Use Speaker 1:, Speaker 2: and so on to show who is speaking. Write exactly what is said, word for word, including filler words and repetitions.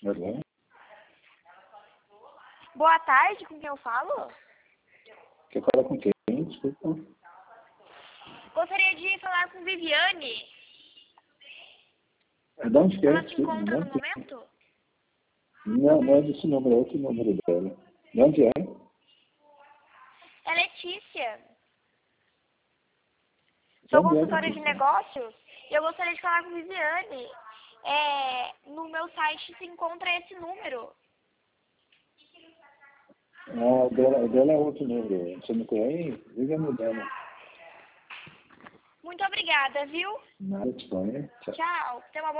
Speaker 1: Alô?
Speaker 2: Boa tarde, com quem eu falo?
Speaker 1: Quer falar com quem? Desculpa.
Speaker 2: Gostaria de falar com Viviane.
Speaker 1: É de onde que é?
Speaker 2: Ela se
Speaker 1: Desculpa,
Speaker 2: encontra
Speaker 1: de
Speaker 2: no
Speaker 1: onde que
Speaker 2: momento?
Speaker 1: é? Não, não é desse número, é outro número dela. De onde é?
Speaker 2: É Letícia. Sou
Speaker 1: De onde é,
Speaker 2: consultora de
Speaker 1: Letícia?
Speaker 2: negócios e eu gostaria de falar com Viviane. É, no meu site se encontra esse número.
Speaker 1: Ah, o dela, o dela é outro número. Você não conhece? Liga no dela.
Speaker 2: Muito obrigada, viu?
Speaker 1: Nada, te conhece? Tchau.
Speaker 2: Tchau. Tenha uma boa